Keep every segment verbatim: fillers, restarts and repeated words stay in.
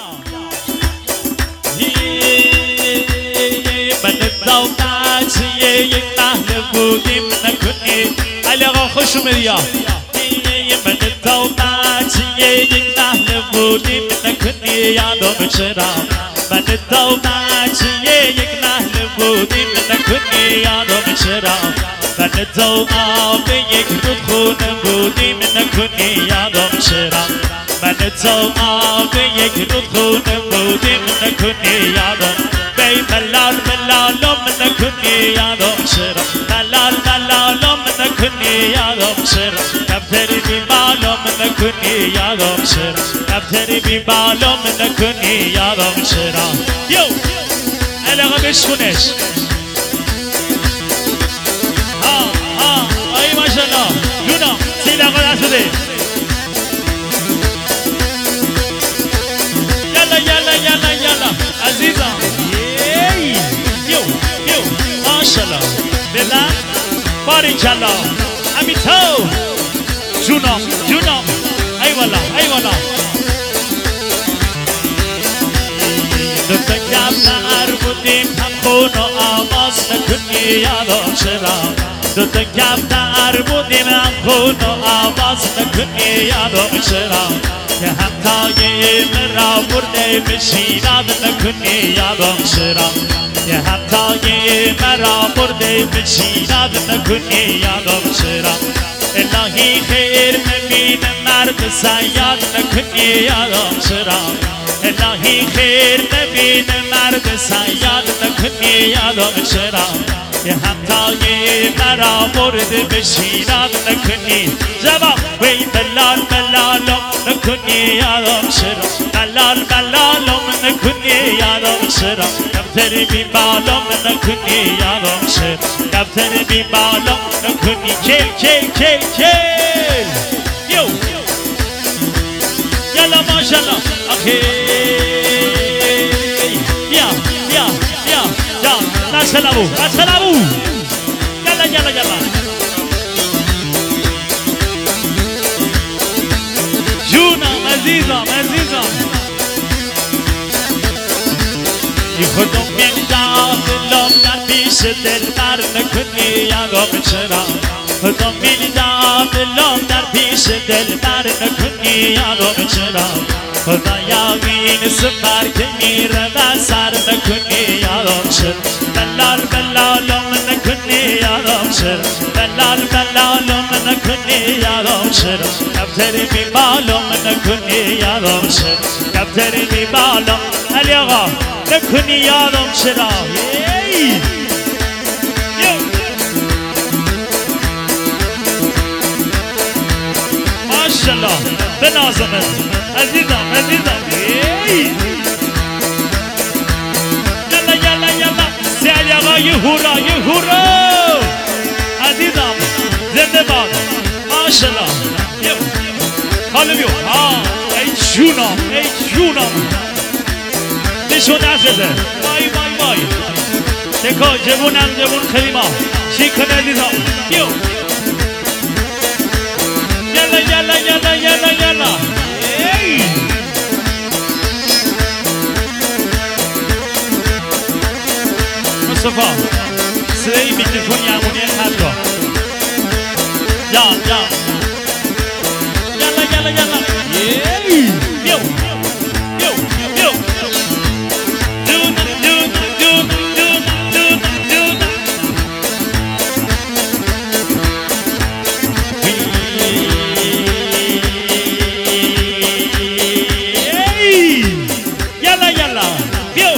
من الضوطات يقطعنا بودي من كني على خوش مريا من الضوطات يقطعنا بودي من كني يا دوم شرا من الضوطات يقطعنا بودي من كني يا دوم شرا من الضوطات يقطعنا بودي من كني يا دوم شرا من الضوطات يقطعنا بودي من كني يا دوم بي ملال ملال من كني يا دوم شرا ملال ملال من كني يا دوم شرا كفتري ببالو من كني يا دوم شرا كفتري ببالو من كني يا دوم شرا يو ألا غبش خونش ها ها أي ما شاء الله جونا سيلا غدا شده يلا يلا يلا يلا عزيزا يو يو ما شاء الله بلا بارك الله أميتو جونا جونا أي والله أي والله دتكابنا أربوديم هم خونو آواز نکنی یادم شرا دتكابنا أربوديم هم خونو آواز نکنی یادم شرا که هم تایی مرا برده بشیراد نکنی یادم شرا که هم تایی مرا برده بشیراد نکنی یادم شرا الهی خیر مبین مرد سیاد نکنی یادم شرا الهی خیر مبین مرد سیاد نکنی یادم شرا که همتای مرا برده بشیراد نکنی جواب وی دلال بلالم نکنی یادم شرا دلال بلالم نکنی یادم شرا دفتر بی بالم نکنی یادم شرا دفتر بی بالم نکنی کل کل کل کل یو یلا ماشالله آخی یا یا یا یا نسلمو نسلمو یلا یلا یلا جونم عزیزم عزیزم خودم می‌دانم دلم در پیش دلبر نکنی یادم شرا خودم می‌دانم دلم در پیش دلبر نکنی یادم شرا خدایا این سفر که میره و سر نکنی یادم شرا بلال بلالم نکنی یادم شرا بلال بلالم نکنی یادم شرا دفتر بی بالم نکنی یادم شرا دفتر بی بالم علی آقا نکنی یادم شرا ماشالله بنازمت عزیزم عزیزم یلا یلا یلا سی علی آقا یه هورا یه هورا عزیزم زنده باد ماشالله حالا بیو ها ای جونم ای جونم نشون نزده وای وای وای تکا جبونم جبون خیلیما شیکن عزیزم بیو یلا یلا یلا یلا یلا مصطفى صدای میکروفون یمونی خط را جان جان یلا یلا یلا بیو بیو بیو دون دون دون دون دون دون یلا یلا بیو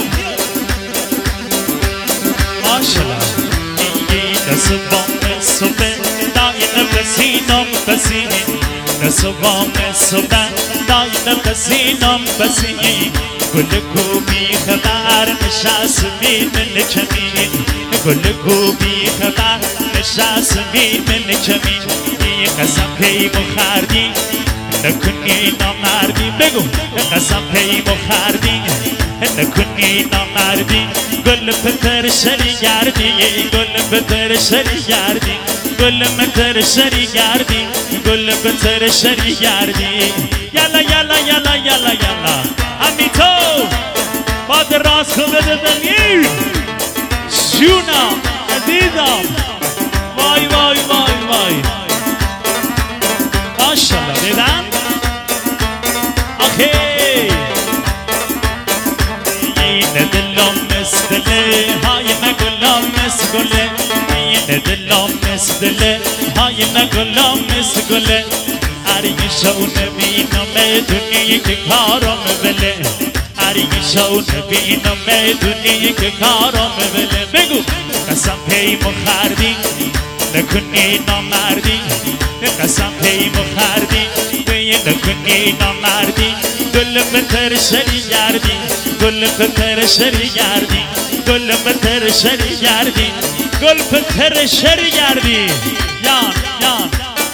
ماشالله نصبام نصبه دایم بسینم بسینی نصبام نصبه دایم بسینم بسینی گل گوبی خبر نشستی من کمین گل گوبی خبر نشستی من کمین قسم پیمو خردی نکنی نامردی بگو قسم پیمو خردی نکنی نامردی گل پتر شری گردی گل پتر شری گردی گل پتر شری گردی گل پتر شری گردی یلا یلا یلا یلا یلا امیتو باز کن بده بنیر جونم عزیزم وای وای وای وای ماشالله دیدن آخی این دلم مثله های نگلم مثل گله این دلم مثله های نگلم مثل گله عریشو نبینم دنیای که کارم بله عریشو نبینم دنیای که کارم بله بگو قسم پیمو خردی نکنی نامردی قسم پیمو خردی نکنی نامردی گل بتر شری گردی گل بتر شری گردی گل بتر شری گردی گل بتر شری گردی یان یان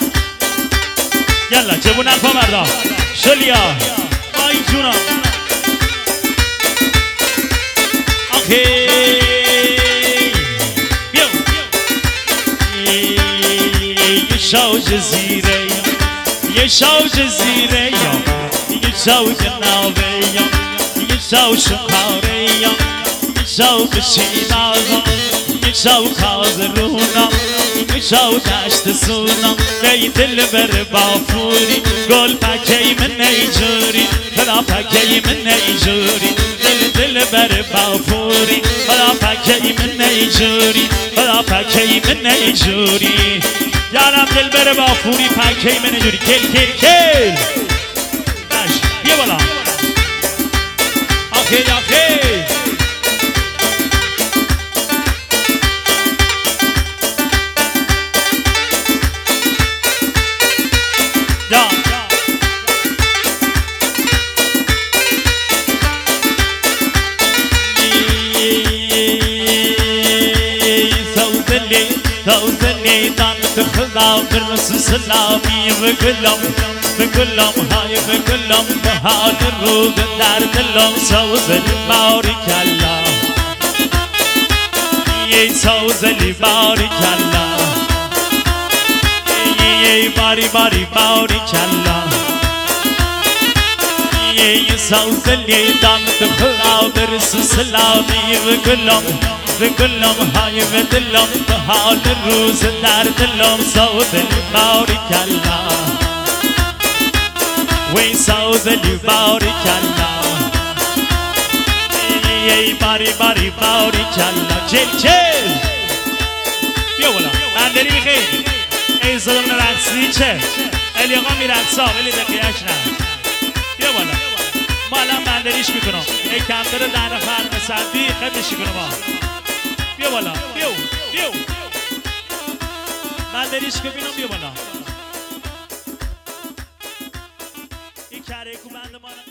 یالا جبونن پا مردا شلیا آی جونا آخی بیو یه شاو جزیره یه شاو جزیره یه شاو جناوه یه شاو شکاره یه شاو بشینازم یه شاو کازرونا یه شاو دشت سونا ای دل بر بافوری گل پکی من نیجوری خدا پکی من نیجوری دل دل بر بافوری خدا پکی من نیجوری خدا پکی من نیجوری یارم دل بر بافوری پکی من نیجوری کل کل کل باش بیا بالا آخی آخی توزني دانت خلا برس سلامي بكلم بكلم هاي بكلم بحال الروق دار دلم سوزلي بارك الله يي سوزلي بارك الله يي باري باري بارك الله يي سوزلي دانت خلا برس سلامي بكلم بكلم هاي بدلم بحال الروز دار دلم صوت بارك الله وين صوت بارك الله يي باري باري بارك الله جل جل بیا بالا بندری بخیر ای زدم رقصی چه الی آقا میرقصا ولی دقیقش نه بیا بالا ما الان بندریش میکنم ای کمتر در نفر مصدی خدشی کنم بیا بالا بیو بیو من دریش که بینم بیا بالا این کره کو بند ما